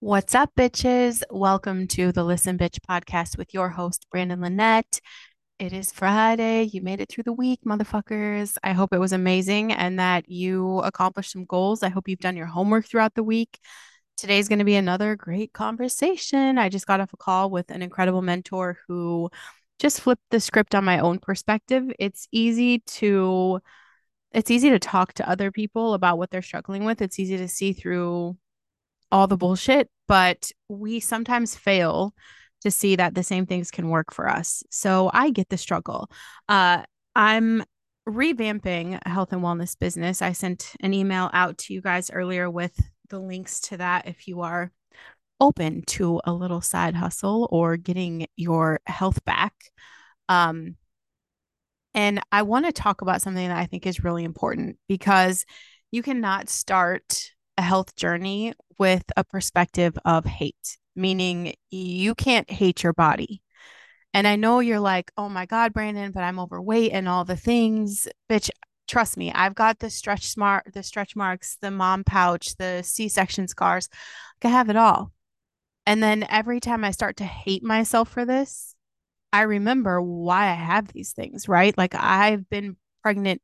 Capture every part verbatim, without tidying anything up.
What's up, bitches? Welcome to the Listen Bitch podcast with your host, Brandon Lynette. It is Friday. You made it through the week, motherfuckers. I hope it was amazing and that you accomplished some goals. I hope you've done your homework throughout the week. Today's going to be another great conversation. I just got off a call with an incredible mentor who just flipped the script on my own perspective. It's easy to it's easy to talk to other people about what they're struggling with. It's easy to see through all the bullshit, but we sometimes fail to see that the same things can work for us. So I get the struggle. Uh, I'm revamping a health and wellness business. I sent an email out to you guys earlier with the links to that if you are open to a little side hustle or getting your health back. Um, and I want to talk about something that I think is really important because you cannot start a health journey with a perspective of hate, meaning you can't hate your body. And I know you're like, oh my God, Brandon, but I'm overweight and all the things. Bitch, trust me, I've got the stretch smart, the stretch marks, the mom pouch, the C-section scars. I have it all. And then every time I start to hate myself for this, I remember why I have these things, right? Like I've been pregnant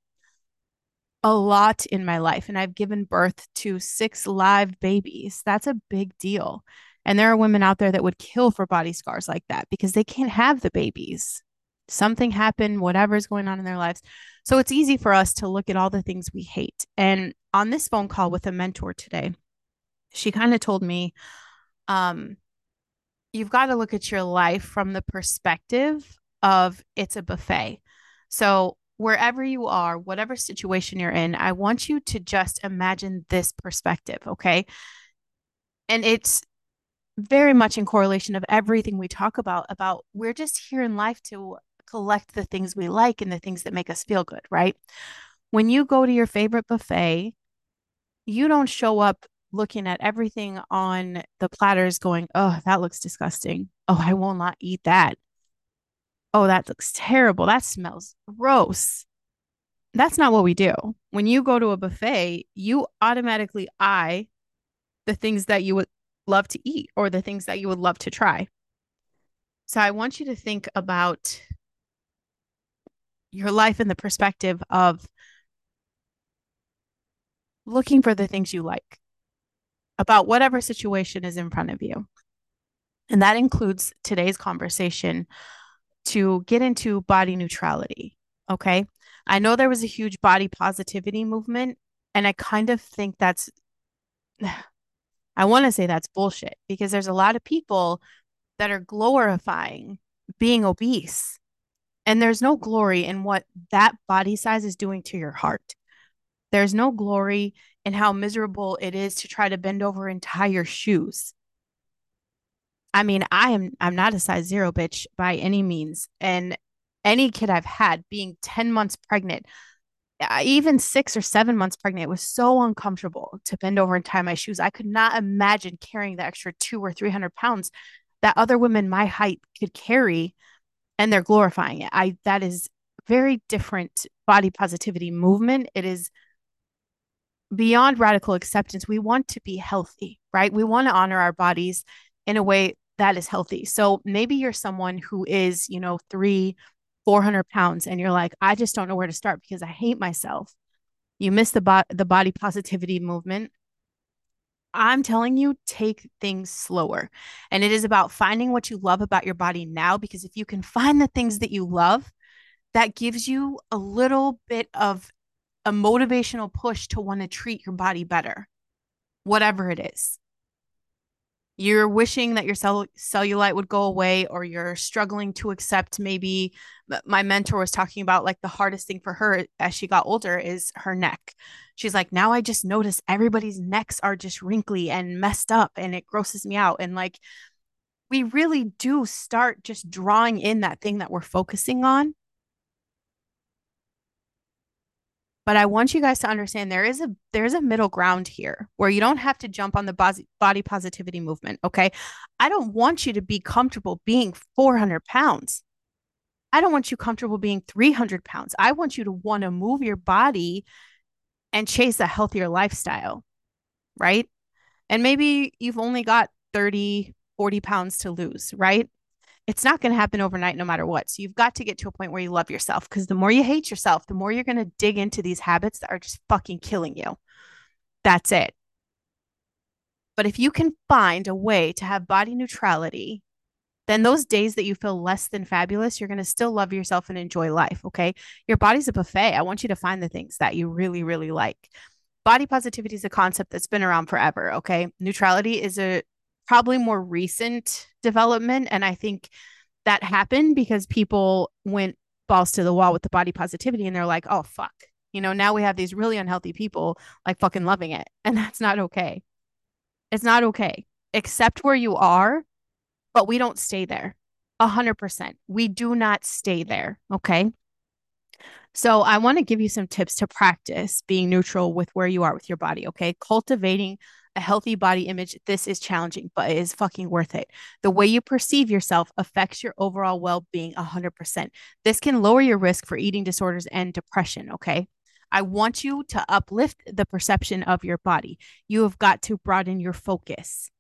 a lot in my life and I've given birth to six live babies. That's a big deal. And there are women out there that would kill for body scars like that because they can't have the babies. Something happened, whatever's going on in their lives. So it's easy for us to look at all the things we hate. And on this phone call with a mentor today, she kind of told me, um, you've got to look at your life from the perspective of it's a buffet. So, wherever you are, whatever situation you're in, I want you to just imagine this perspective, okay? And it's very much in correlation of everything we talk about about we're just here in life to collect the things we like and the things that make us feel good, right? When you go to your favorite buffet, you don't show up looking at everything on the platters going, oh, that looks disgusting. Oh, I will not eat that. Oh, that looks terrible. That smells gross. That's not what we do. When you go to a buffet, you automatically eye the things that you would love to eat or the things that you would love to try. So I want you to think about your life in the perspective of looking for the things you like about whatever situation is in front of you. And that includes today's conversation to get into body neutrality. Okay. I know there was a huge body positivity movement, and I kind of think that's, I want to say that's bullshit because there's a lot of people that are glorifying being obese, and there's no glory in what that body size is doing to your heart. There's no glory in how miserable it is to try to bend over and tie your shoes. I mean, I am I'm not a size zero bitch by any means. And any kid I've had being ten months pregnant, uh, even six or seven months pregnant, it was so uncomfortable to bend over and tie my shoes. I could not imagine carrying the extra two or three hundred pounds that other women my height could carry, and they're glorifying it. I that is very different body positivity movement. It is beyond radical acceptance. We want to be healthy, right? We want to honor our bodies in a way that is healthy. So maybe you're someone who is, you know, three, four hundred pounds, and you're like, I just don't know where to start because I hate myself. You miss the bo- the body positivity movement. I'm telling you, take things slower. And it is about finding what you love about your body now, because if you can find the things that you love, that gives you a little bit of a motivational push to want to treat your body better, whatever it is. You're wishing that your cell- cellulite would go away, or you're struggling to accept. Maybe my mentor was talking about like the hardest thing for her as she got older is her neck. She's like, now I just notice everybody's necks are just wrinkly and messed up and it grosses me out. And like, we really do start just drawing in that thing that we're focusing on. But I want you guys to understand there is a there's a middle ground here where you don't have to jump on the body, body positivity movement. Okay. I don't want you to be comfortable being four hundred pounds. I don't want you comfortable being three hundred pounds. I want you to want to move your body and chase a healthier lifestyle, right? And maybe you've only got thirty, forty pounds to lose, right? It's not going to happen overnight no matter what. So you've got to get to a point where you love yourself, because the more you hate yourself, the more you're going to dig into these habits that are just fucking killing you. That's it. But if you can find a way to have body neutrality, then those days that you feel less than fabulous, you're going to still love yourself and enjoy life. Okay. Your body's a buffet. I want you to find the things that you really, really like. Body positivity is a concept that's been around forever. Okay. Neutrality is a probably more recent development. And I think that happened because people went balls to the wall with the body positivity and they're like, oh, fuck. You know, now we have these really unhealthy people like fucking loving it. And that's not okay. It's not okay. Accept where you are, but we don't stay there. A hundred percent. We do not stay there. Okay. So I want to give you some tips to practice being neutral with where you are with your body. Okay. Cultivating a healthy body image. This is challenging, but it is fucking worth it. The way you perceive yourself affects your overall well being a hundred percent. This can lower your risk for eating disorders and depression. Okay. I want you to uplift the perception of your body. You have got to broaden your focus.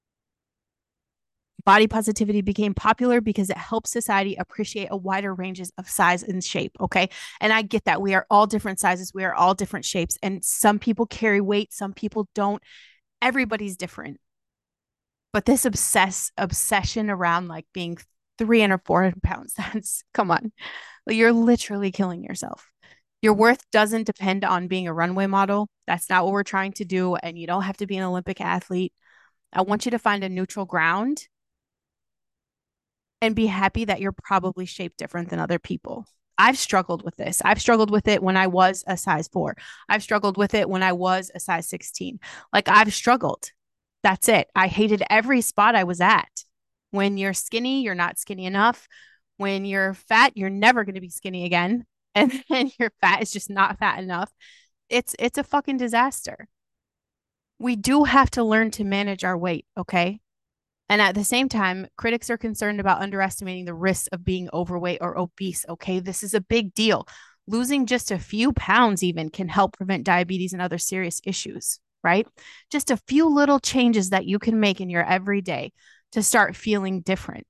Body positivity became popular because it helps society appreciate a wider ranges of size and shape. Okay. And I get that we are all different sizes. We are all different shapes. And some people carry weight, some people don't. Everybody's different. But this obsess obsession around like being three hundred, four hundred pounds, that's come on. You're literally killing yourself. Your worth doesn't depend on being a runway model. That's not what we're trying to do. And you don't have to be an Olympic athlete. I want you to find a neutral ground and be happy that you're probably shaped different than other people. I've struggled with this. I've struggled with it when I was a size four. I've struggled with it when I was a size sixteen. Like I've struggled. That's it. I hated every spot I was at. When you're skinny, you're not skinny enough. When you're fat, you're never going to be skinny again. And then your fat is just not fat enough. It's it's a fucking disaster. We do have to learn to manage our weight, okay? And at the same time, critics are concerned about underestimating the risks of being overweight or obese. Okay. This is a big deal. Losing just a few pounds even can help prevent diabetes and other serious issues, right? Just a few little changes that you can make in your everyday to start feeling different.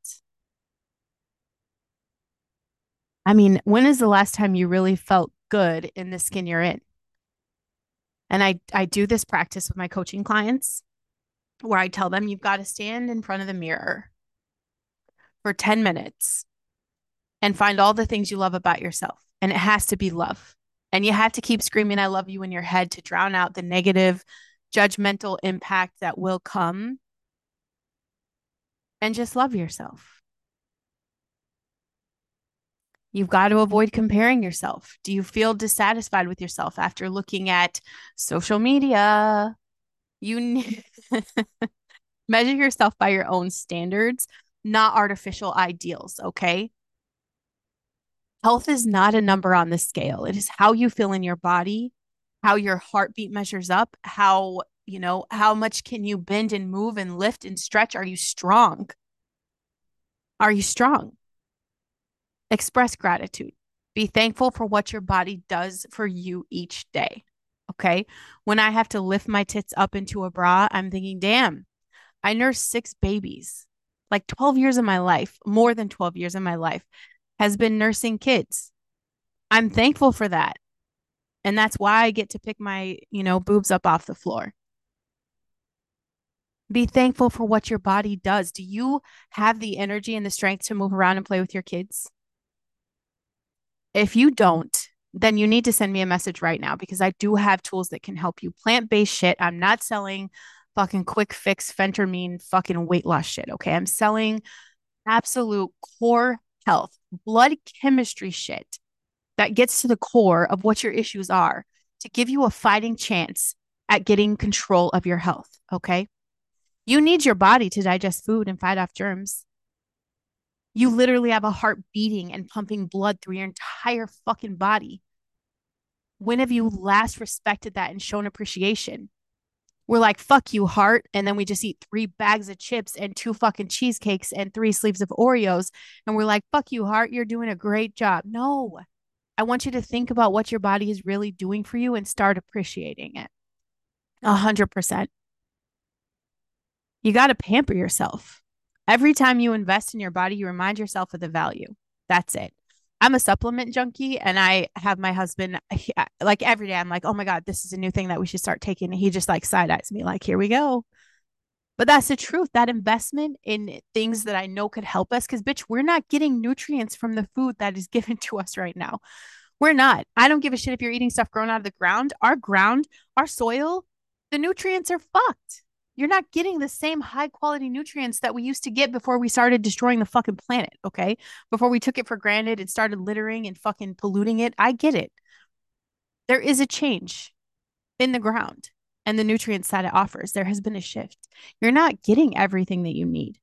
I mean, when is the last time you really felt good in the skin you're in? And I, I do this practice with my coaching clients where I tell them you've got to stand in front of the mirror for ten minutes and find all the things you love about yourself. And it has to be love. And you have to keep screaming, I love you in your head to drown out the negative, judgmental impact that will come. And just love yourself. You've got to avoid comparing yourself. Do you feel dissatisfied with yourself after looking at social media? You need measure yourself by your own standards, not artificial ideals, okay? Health is not a number on the scale. It is how you feel in your body, how your heartbeat measures up, how, you know, how much can you bend and move and lift and stretch? Are you strong? Are you strong? Express gratitude. Be thankful for what your body does for you each day. Okay. When I have to lift my tits up into a bra, I'm thinking, damn, I nursed six babies. Like twelve years of my life, more than twelve years of my life has been nursing kids. I'm thankful for that. And that's why I get to pick my, you know, boobs up off the floor. Be thankful for what your body does. Do you have the energy and the strength to move around and play with your kids? If you don't, then you need to send me a message right now because I do have tools that can help you. Plant-based shit. I'm not selling fucking quick fix phentermine fucking weight loss shit. Okay. I'm selling absolute core health, blood chemistry shit that gets to the core of what your issues are to give you a fighting chance at getting control of your health. Okay. You need your body to digest food and fight off germs. You literally have a heart beating and pumping blood through your entire fucking body. When have you last respected that and shown appreciation? We're like, fuck you, heart. And then we just eat three bags of chips and two fucking cheesecakes and three sleeves of Oreos. And we're like, fuck you, heart. You're doing a great job. No, I want you to think about what your body is really doing for you and start appreciating it. A hundred percent. You got to pamper yourself. Every time you invest in your body, you remind yourself of the value. That's it. I'm a supplement junkie and I have my husband he, like every day. I'm like, oh my God, this is a new thing that we should start taking. And he just like side eyes me, like, here we go. But that's the truth. That investment in things that I know could help us, because bitch, we're not getting nutrients from the food that is given to us right now. We're not. I don't give a shit if you're eating stuff grown out of the ground. Our ground, our soil, the nutrients are fucked. You're not getting the same high quality nutrients that we used to get before we started destroying the fucking planet, okay? Before we took it for granted and started littering and fucking polluting it. I get it. There is a change in the ground and the nutrients that it offers. There has been a shift. You're not getting everything that you need.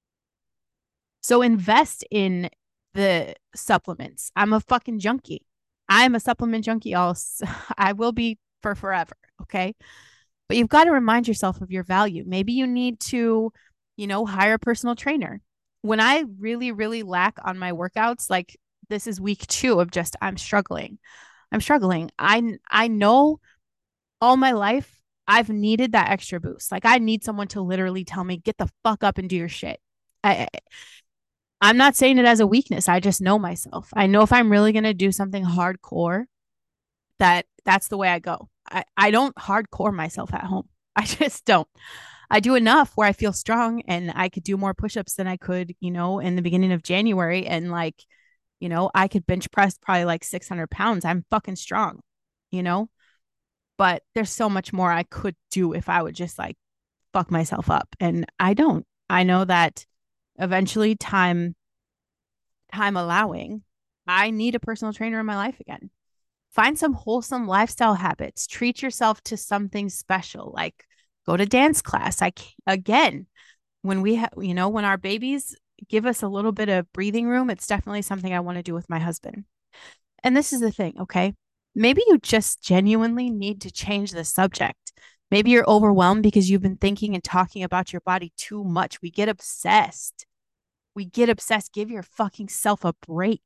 So invest in the supplements. I'm a fucking junkie. I'm a supplement junkie. Also, I will be for forever. Okay. But you've got to remind yourself of your value. Maybe you need to, you know, hire a personal trainer. When I really, really lack on my workouts, like this is week two of just I'm struggling. I'm struggling. I I know all my life I've needed that extra boost. Like I need someone to literally tell me, get the fuck up and do your shit. I, I'm not saying it as a weakness. I just know myself. I know if I'm really going to do something hardcore, that that's the way I go. I, I don't hardcore myself at home. I just don't. I do enough where I feel strong and I could do more push-ups than I could, you know, in the beginning of January. And like, you know, I could bench press probably like six hundred pounds. I'm fucking strong, you know, but there's so much more I could do if I would just like fuck myself up. And I don't. I know that eventually time time allowing, I need a personal trainer in my life again. Find some wholesome lifestyle habits. Treat yourself to something special, like go to dance class. I again, when we have, you know, when our babies give us a little bit of breathing room, it's definitely something I want to do with my husband. And this is the thing, okay? Maybe you just genuinely need to change the subject. Maybe you're overwhelmed because you've been thinking and talking about your body too much. We get obsessed. We get obsessed. Give your fucking self a break.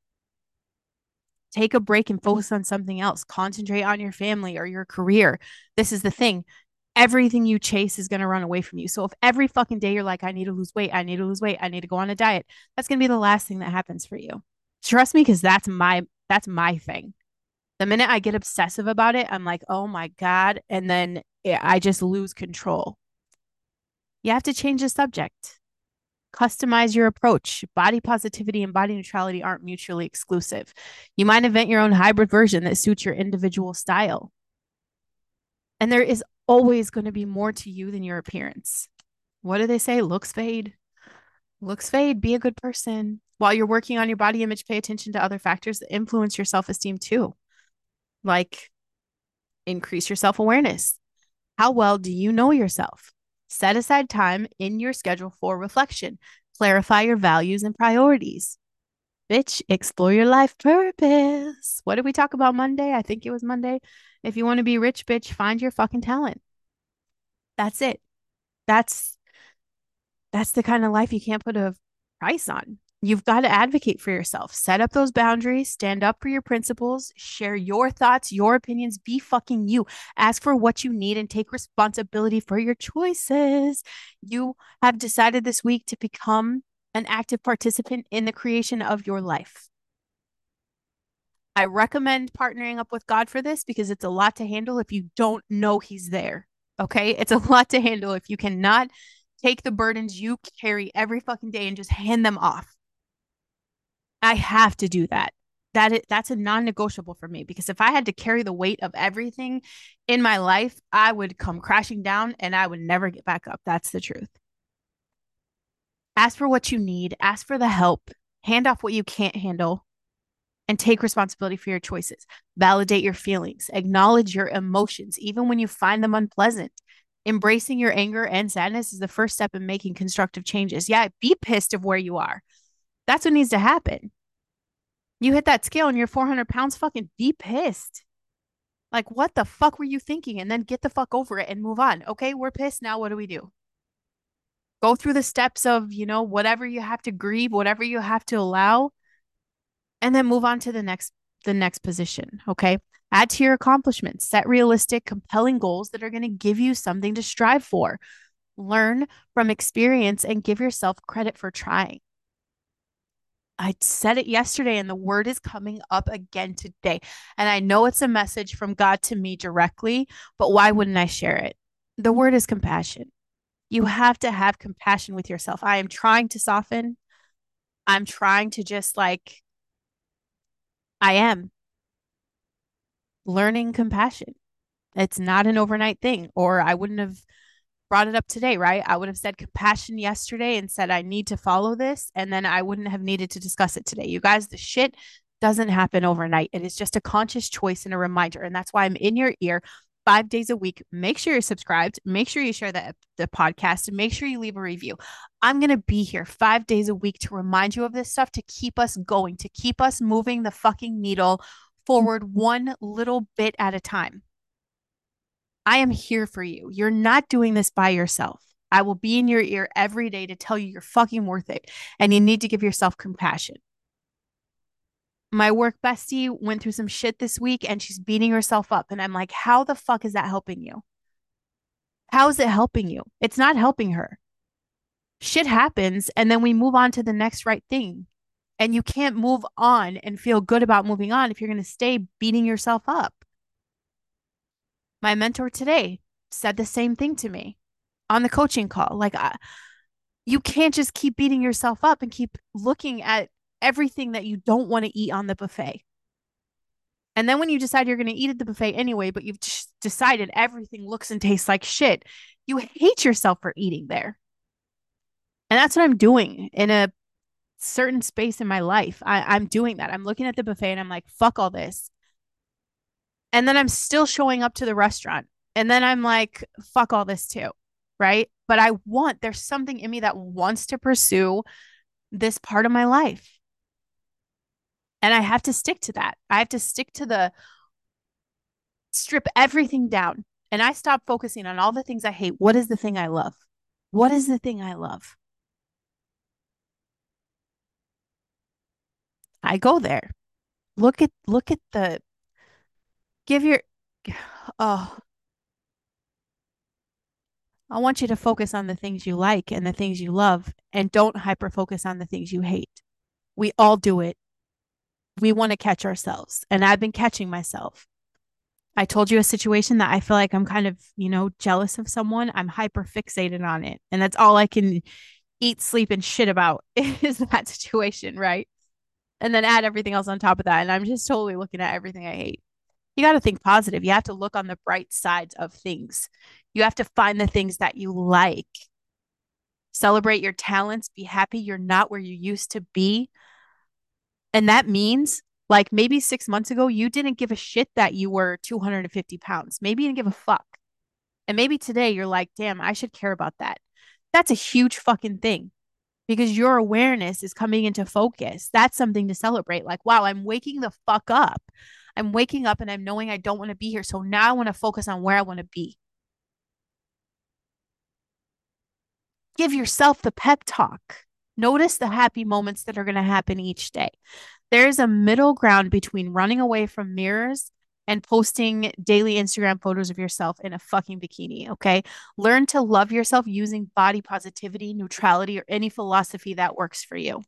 Take a break and focus on something else. Concentrate on your family or your career. This is the thing. Everything you chase is going to run away from you. So if every fucking day you're like, I need to lose weight, I need to lose weight, I need to go on a diet, that's going to be the last thing that happens for you. Trust me, because that's my that's my thing. The minute I get obsessive about it, I'm like, oh my God. And then it, I just lose control. You have to change the subject. Customize your approach. Body positivity and body neutrality aren't mutually exclusive. You might invent your own hybrid version that suits your individual style. And there is always going to be more to you than your appearance. What do they say? Looks fade. Looks fade. Be a good person. While you're working on your body image, pay attention to other factors that influence your self-esteem too. Like increase your self-awareness. How well do you know yourself? Set aside time in your schedule for reflection. Clarify your values and priorities. Bitch, explore your life purpose. What did we talk about Monday? I think it was Monday. If you want to be rich, bitch, find your fucking talent. That's it. That's that's the kind of life you can't put a price on. You've got to advocate for yourself. Set up those boundaries, stand up for your principles, share your thoughts, your opinions, be fucking you. Ask for what you need and take responsibility for your choices. You have decided this week to become an active participant in the creation of your life. I recommend partnering up with God for this because it's a lot to handle if you don't know He's there. Okay. It's a lot to handle if you cannot take the burdens you carry every fucking day and just hand them off. I have to do that. That is, that's a non-negotiable for me because if I had to carry the weight of everything in my life, I would come crashing down and I would never get back up. That's the truth. Ask for what you need, ask for the help, hand off what you can't handle, and take responsibility for your choices. Validate your feelings, acknowledge your emotions, even when you find them unpleasant. Embracing your anger and sadness is the first step in making constructive changes. Yeah, be pissed of where you are. That's what needs to happen. You hit that scale and you're four hundred pounds, fucking be pissed. Like, what the fuck were you thinking? And then get the fuck over it and move on. Okay, we're pissed. Now what do we do? Go through the steps of, you know, whatever you have to grieve, whatever you have to allow, and then move on to the next the next position. Okay. Add to your accomplishments. Set realistic, compelling goals that are going to give you something to strive for. Learn from experience and give yourself credit for trying. I said it yesterday and the word is coming up again today. And I know it's a message from God to me directly, but why wouldn't I share it? The word is compassion. You have to have compassion with yourself. I am trying to soften. I'm trying to just like, I am learning compassion. It's not an overnight thing, or I wouldn't have brought it up today, right? I would have said compassion yesterday and said, I need to follow this. And then I wouldn't have needed to discuss it today. You guys, the shit doesn't happen overnight. It is just a conscious choice and a reminder. And that's why I'm in your ear five days a week. Make sure you're subscribed. Make sure you share the, the podcast and make sure you leave a review. I'm going to be here five days a week to remind you of this stuff, to keep us going, to keep us moving the fucking needle forward one little bit at a time. I am here for you. You're not doing this by yourself. I will be in your ear every day to tell you you're fucking worth it and you need to give yourself compassion. My work bestie went through some shit this week and she's beating herself up. And I'm like, how the fuck is that helping you? How is it helping you? It's not helping her. Shit happens and then we move on to the next right thing. And you can't move on and feel good about moving on if you're going to stay beating yourself up. My mentor today said the same thing to me on the coaching call. Like, I, you can't just keep beating yourself up and keep looking at everything that you don't want to eat on the buffet. And then when you decide you're going to eat at the buffet anyway, but you've just decided everything looks and tastes like shit, you hate yourself for eating there. And that's what I'm doing in a certain space in my life. I, I'm doing that. I'm looking at the buffet and I'm like, fuck all this. And then I'm still showing up to the restaurant. And then I'm like, fuck all this too. Right. But I want, there's something in me that wants to pursue this part of my life. And I have to stick to that. I have to stick to the strip everything down. And I stop focusing on all the things I hate. What is the thing I love? What is the thing I love? I go there. Look at, look at the, give your, oh, I want you to focus on the things you like and the things you love and don't hyper focus on the things you hate. We all do it. We want to catch ourselves. And I've been catching myself. I told you a situation that I feel like I'm kind of, you know, jealous of someone. I'm hyper fixated on it. And that's all I can eat, sleep, and shit about is that situation, right? And then add everything else on top of that. And I'm just totally looking at everything I hate. You got to think positive. You have to look on the bright sides of things. You have to find the things that you like. Celebrate your talents. Be happy you're not where you used to be. And that means like maybe six months ago, you didn't give a shit that you were two hundred fifty pounds. Maybe you didn't give a fuck. And maybe today you're like, damn, I should care about that. That's a huge fucking thing because your awareness is coming into focus. That's something to celebrate. Like, wow, I'm waking the fuck up. I'm waking up and I'm knowing I don't want to be here. So now I want to focus on where I want to be. Give yourself the pep talk. Notice the happy moments that are going to happen each day. There's a middle ground between running away from mirrors and posting daily Instagram photos of yourself in a fucking bikini, okay? Learn to love yourself using body positivity, neutrality, or any philosophy that works for you.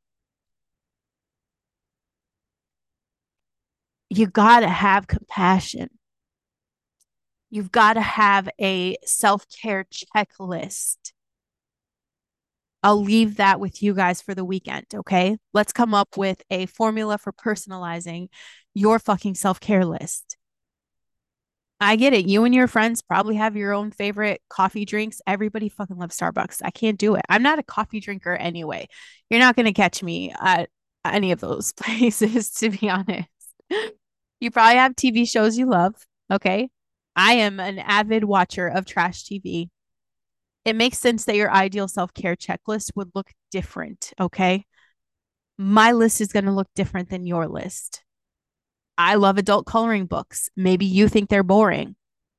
You got to have compassion. You've got to have a self-care checklist. I'll leave that with you guys for the weekend, okay? Let's come up with a formula for personalizing your fucking self-care list. I get it. You and your friends probably have your own favorite coffee drinks. Everybody fucking loves Starbucks. I can't do it. I'm not a coffee drinker anyway. You're not going to catch me at any of those places, to be honest. You probably have T V shows you love, okay? I am an avid watcher of trash T V. It makes sense that your ideal self-care checklist would look different, okay? My list is going to look different than your list. I love adult coloring books. Maybe you think they're boring.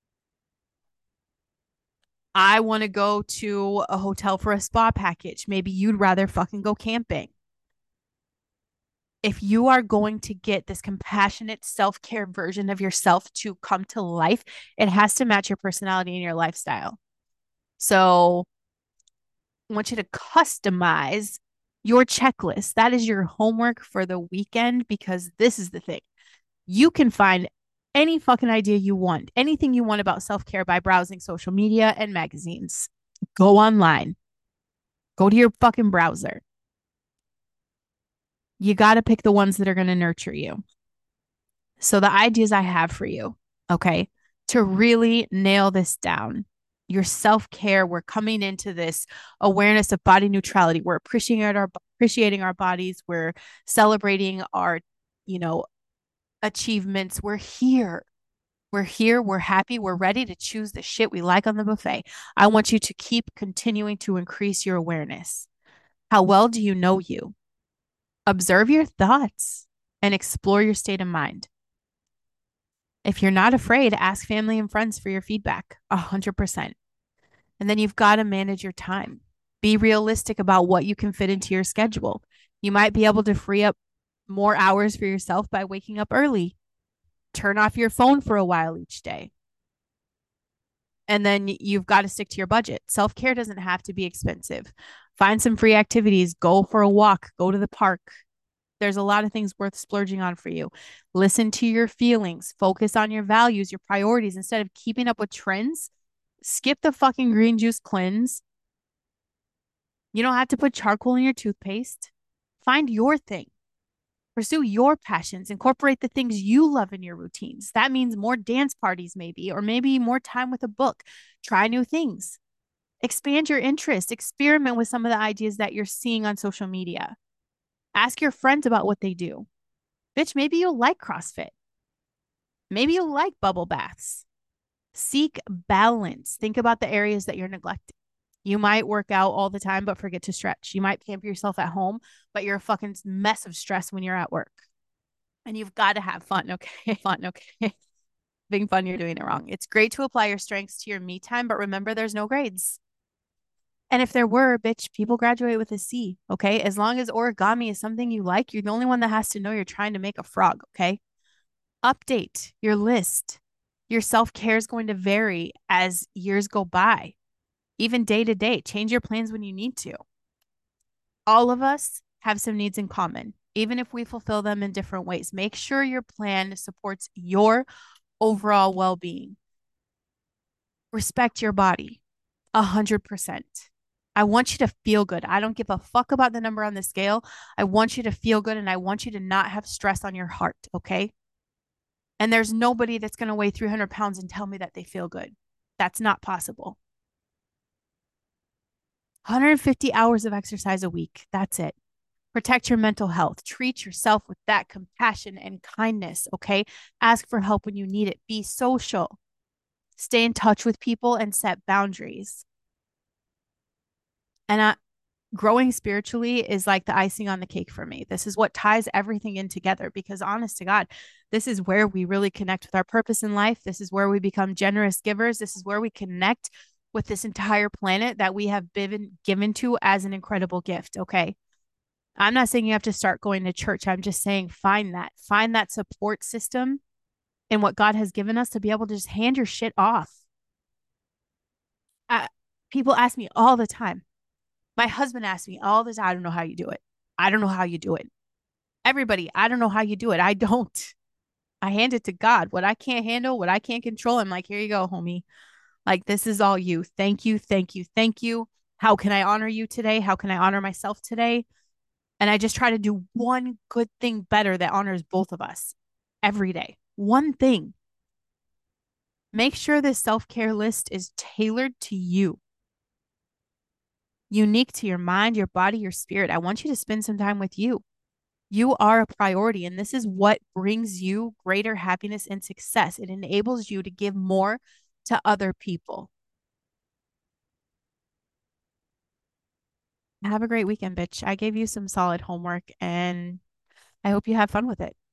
I want to go to a hotel for a spa package. Maybe you'd rather fucking go camping. If you are going to get this compassionate self-care version of yourself to come to life, it has to match your personality and your lifestyle. So I want you to customize your checklist. That is your homework for the weekend because this is the thing. You can find any fucking idea you want, anything you want about self care by browsing social media and magazines. Go online, go to your fucking browser. You got to pick the ones that are going to nurture you. So, the ideas I have for you, okay, to really nail this down, your self care, we're coming into this awareness of body neutrality. We're appreciating our appreciating our bodies. We're celebrating our, you know, achievements. We're here. We're here. We're happy. We're ready to choose the shit we like on the buffet. I want you to keep continuing to increase your awareness. How well do you know you? Observe your thoughts and explore your state of mind. If you're not afraid, ask family and friends for your feedback, one hundred percent. And then you've got to manage your time. Be realistic about what you can fit into your schedule. You might be able to free up more hours for yourself by waking up early. Turn off your phone for a while each day. And then you've got to stick to your budget. Self care doesn't have to be expensive. Find some free activities, go for a walk, go to the park. There's a lot of things worth splurging on for you. Listen to your feelings, focus on your values, your priorities. Instead of keeping up with trends, skip the fucking green juice cleanse. You don't have to put charcoal in your toothpaste. Find your thing. Pursue your passions. Incorporate the things you love in your routines. That means more dance parties, maybe, or maybe more time with a book. Try new things. Expand your interest. Experiment with some of the ideas that you're seeing on social media. Ask your friends about what they do. Bitch, maybe you'll like CrossFit. Maybe you'll like bubble baths. Seek balance. Think about the areas that you're neglecting. You might work out all the time, but forget to stretch. You might pamper yourself at home, but you're a fucking mess of stress when you're at work. And you've got to have fun, okay? Fun, okay? Being fun, you're doing it wrong. It's great to apply your strengths to your me time, but remember there's no grades. And if there were, bitch, people graduate with a C, okay? As long as origami is something you like, you're the only one that has to know you're trying to make a frog, okay? Update your list. Your self care is going to vary as years go by, even day to day. Change your plans when you need to. All of us have some needs in common, even if we fulfill them in different ways. Make sure your plan supports your overall well being. Respect your body a hundred percent. I want you to feel good. I don't give a fuck about the number on the scale. I want you to feel good and I want you to not have stress on your heart. Okay. And there's nobody that's going to weigh three hundred pounds and tell me that they feel good. That's not possible. one hundred fifty hours of exercise a week. That's it. Protect your mental health. Treat yourself with that compassion and kindness. Okay. Ask for help when you need it. Be social. Stay in touch with people and set boundaries. And I, growing spiritually is like the icing on the cake for me. This is what ties everything in together because, honest to God, this is where we really connect with our purpose in life. This is where we become generous givers. This is where we connect with this entire planet that we have been given to as an incredible gift. Okay. I'm not saying you have to start going to church. I'm just saying find that, find that support system in what God has given us to be able to just hand your shit off. Uh, people ask me all the time. My husband asks me all the time, I don't know how you do it. I don't know how you do it. Everybody, I don't know how you do it. I don't. I hand it to God. What I can't handle, what I can't control, I'm like, here you go, homie. Like, this is all you. Thank you. Thank you. Thank you. How can I honor you today? How can I honor myself today? And I just try to do one good thing better that honors both of us every day. One thing. Make sure this self care list is tailored to you, unique to your mind, your body, your spirit. I want you to spend some time with you. You are a priority, and this is what brings you greater happiness and success. It enables you to give more to other people. Have a great weekend, bitch. I gave you some solid homework, and I hope you have fun with it.